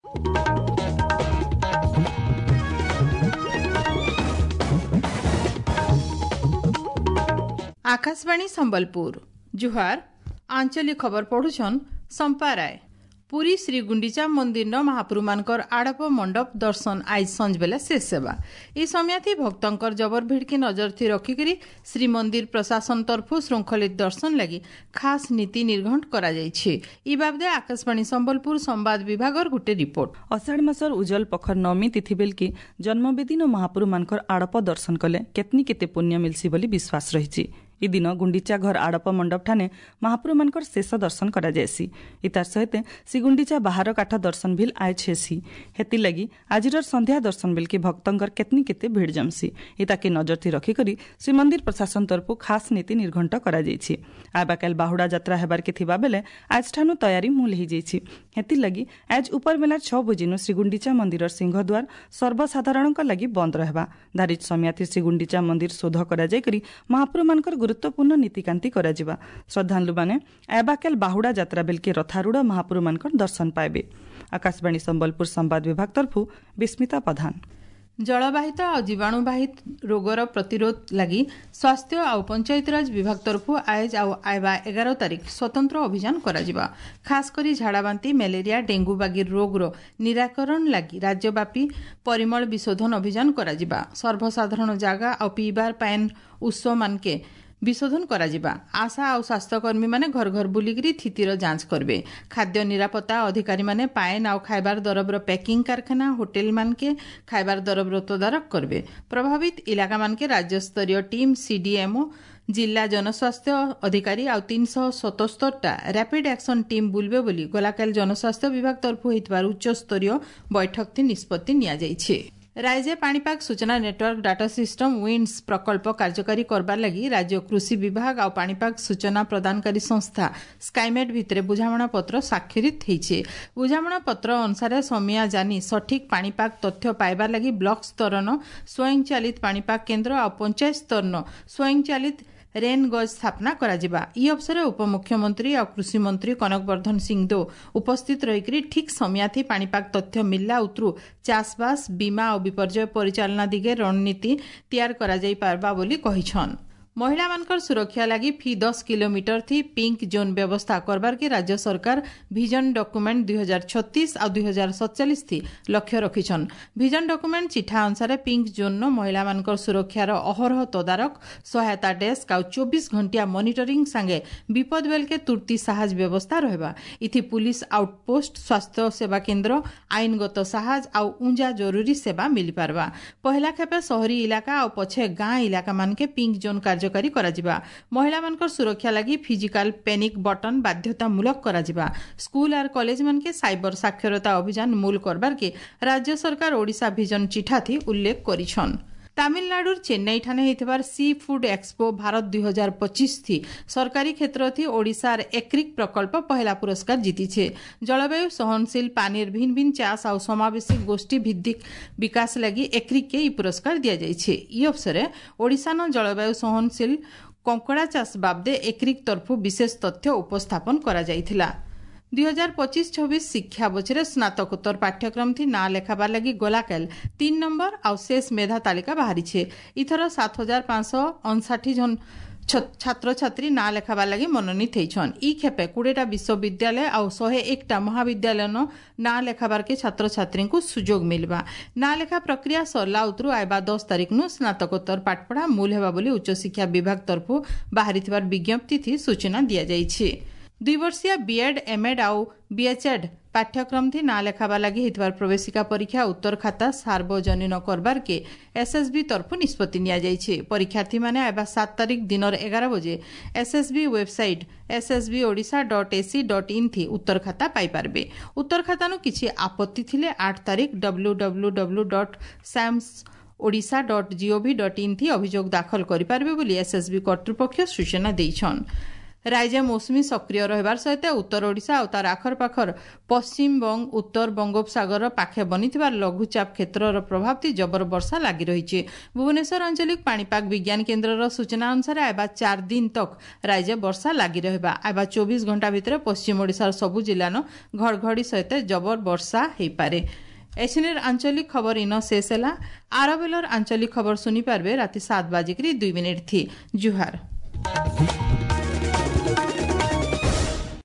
आकाशवाणी संबलपुर जुहार आंचलिक खबर पढ़ुछन संपा राय। पुरी श्री गुंडीचा मंदिर महाप्रभु मानकर आड़प मंडप दर्शन आज संज बेला शेष सेवा ई समयाथी भक्तंकर जबर भीड़ के नजर थी रखिकरी श्रीमंदिर प्रशासन तरफु श्रृंखलित दर्शन लगी खास नीति निर्घंट करा जायछि। ई बाबदे आकाशवाणी संबलपुर संवाद विभागर गुटे रिपोर्ट। अषाढ़ मासर उज्जवल पखर नवमी तिथि बेलकी जन्मवेदी महाप्रभु मानकर आड़प दर्शन कले केतनी केते पुण्य मिलसी बोली विश्वास रहिछि। ई दिन गुंडीचा घर आड़प मंडप ठाने महाप्रभु मानकर शेष दर्शन करा जायसी। इतार सहित श्री गुंडीचा बाहर काठ दर्शन भी आज हेसी। हेति लगी आजिर संध्या दर्शन बेलकी भक्तंकर केतनी केते भीड़ जमसी। इताके नजर थी रखिकरी श्रीमंदिर प्रशासन तरफु खास नीति निर्घंट करा जायछि। आबाकाल बाहुड़ा यात्रा हेबार के थिबा बेले आज ठानु तैयारी मूल ही जायछि। हेति लगी आज उपर बेला 6 बजेनु श्री गुंडीचा मंदिर सिंहद्वार सर्वसाधारणक लगी बंद रहबा। धारित समयाथी श्री गुंडीचा मंदिर शोध करा जायकरी महाप्रभु मानकर गुरुत्वपूर्ण नीतिकांति करा जिबा। श्रद्धालु माने एबाकेल बाहुड़ा यात्रा बेलके रथारूढ़ महाप्रभु मानकर दर्शन पाइबे। आकाशवाणी संबलपुर संवाद विभाग तरफु विस्मिता प्रधान। जलवाहित और जीवाणुवाहित रोगर प्रतिरोध लगी स्वास्थ्य और पंचायतीराज विभाग तरफु आज आयबा 11 तारीख स्वतंत्र अभियान करा जिबा। खास करी झाड़ाबांती मलेरिया डेंगू बागिर रोग रो निराकरण लगी राज्यव्यापी परिमल विशोधन अभियान करा जिबा। सर्वसाधारण जागा और पीबार पानी उत्स मानके विशोधन करा जिबा। आशा और स्वास्थ्यकर्मी माने घर घर बुलिकरी स्थितिर जांच करबे। खाद्य निरापत्ता अधिकारी माने पाएन और खाइबार दरबर पैकिंग कारखाना होटेल मानके खाइबार दरबर तदारक करबे। प्रभावित इलाका मानके राज्य स्तरीय टीम सीडीएमओ जिला जनस्वास्थ्य अधिकारी और 377टा रैपिड एक्शन टीम बुलबे बोली गलाकाल जनस्वास्थ्य विभाग तरफु होइतबार उच्च स्तरीय बैठक थी निष्पत्ति निया जाइछे। राज्य पाणीपाग सूचना नेटवर्क डाटा सिस्टम विंड्स प्रकल्प कार्यकारी करबार लगी राज्य कृषि विभाग और पाणीपाग सूचना प्रदानकारी संस्था स्काईमेट भितरे बुझामणा पत्र स्वाक्षरित होइछे। बुझामणा पत्र अनुसार समिया जानी सठिक पाणीपाग तथ्य पाइबार लगी ब्लॉक स्तरन स्वयंचालित पाणीपाग केन्द्र और पंचायत स्तरन स्वयंचालित रेन गज स्थापना करा जिबा। ई अवसर उपमुख्यमंत्री और कृषि मंत्री कनकवर्धन सिंहदेव उपस्थित रही ठीक समयाथी पाणीपाग तथ्य मिलला उतरू चाषबास बीमा और विपर्यय परिचालना दिगे रणनीति तैयार करा जाई पारबा बोली कहिछन। महिला मानकर सुरक्षा लगी फी 10 किलोमीटर थी पिंक जोन व्यवस्था करबार के राज्य सरकार विजन डॉक्यूमेंट 2036 और 2047 थी लक्ष्य रखिछन। विजन डॉक्यूमेंट चिठा अनुसार पिंक जोन महिला मानकर सुरक्षार अहरह तदारक सहायता डेस्क और 24 घंटिया मॉनिटरिंग संगे विपद बेल के तुर्ती साहज व्यवस्था रहबा। इथि पुलिस आउटपोस्ट स्वास्थ्य सेवा केन्द्र आईनगत साहज और ऊंजा जरूरी सेवा मिल पारबा। पहला खेपे शहरी इलाका और पछे गाँ इलाका मानके पिंक जोन कार्यकारी करा जिबा। महिला मानकर सुरक्षा लगी फिजिकल पैनिक बटन बाध्यतामूलक करा जिबा। स्कूल और कॉलेज मानके साइबर साक्षरता अभियान मूल करबार के राज्य सरकार ओडिशा विजन चिठा थी उल्लेख करिछन। तामिलनाडुर चेन्नई ठाने होइतबार सी फूड एक्सपो भारत 2025 थी सरकारी क्षेत्र थी ओडिशार एक्रिक प्रकल्प पहला पुरस्कार जीतीछे। जलवायु सहनशील पानीर भिन्न भिन्न चाष और समावेशी गोष्ठी भित्तिक विकास लगी एक्रिक के ई पुरस्कार दिया जाइछे। ई अवसरे ओडिशान जलवायु सहनशील कंकड़ा चाष बाबदे एक्रिक तरफु विशेष तथ्य उपस्थापन करा जाइथिला। 2025-26 शिक्षा बछरे स्नातकोत्तर पाठ्यक्रम थी ना लेखाबार लगी गलाकाल 3 नंबर और शेष मेधा तालिका बाहरी छे। इथर 7559 जन छात्र छात्री ना लेखाबार लगी मनोनीत होइछन। ई खेपे 20टा विश्वविद्यालय और 101टा महाविद्यालय ना लेखाबार के छात्र छात्री को सुजोग मिलबा। ना लेखा प्रक्रिया सरला उतरू आयबा 10 तारीख नु स्नातकोत्तर पाठपढ़ा मूल हेबा बोली उच्च शिक्षा विभाग तरफु बाहरी थिबार विज्ञप्ति थी सूचना दिया जाइछे। 2 वर्षीय बीएड एमएड और बीएचएड पाठ्यक्रम थी ना लेखाबा लगी हितबार प्रवेशिका परीक्षा उत्तर खाता सार्वजनीन करबार के एसएसबी तरफु निष्पत्ति निया जाइछे। परीक्षार्थी माने आबा 7 तारीख दिनर 11 बजे एसएसबी वेबसाइट ssb.odisha.ac.in थी उत्तर खाता पाई पारबे। उत्तर खाता नु किछि आपत्ति थिले 8 तारीख www.samsodisha.gov.in थी अभियोग दाखल करि पारबे बोली एसएसबी कर्तृपक्ष सूचना दैछन। राज्य मौसुमी सक्रिय रहिबार सहित उत्तर ओडिशा और तार आखर पाखर पश्चिम बंग उत्तर बंगोपसागर पाखे बनिथिबार लघुचाप क्षेत्रर प्रभाव जबर वर्षा लागि रहिछि। भुवनेश्वर आंचलिक पाणीपाग विज्ञान केन्द्रर सूचना अनुसार आइबा 4 दिन तक राज्य वर्षा लागि रहिबा। आइबा 24 घंटा भितर पश्चिम ओडिशार सबु जिल्लान घड़घड़ी सहित जबर वर्षा हेई पारे। एसएनएर आंचलिक खबर इन शेष है। आरबेलर आंचलिक खबर सुनी पारबे राति 7:02 थी। जुहार।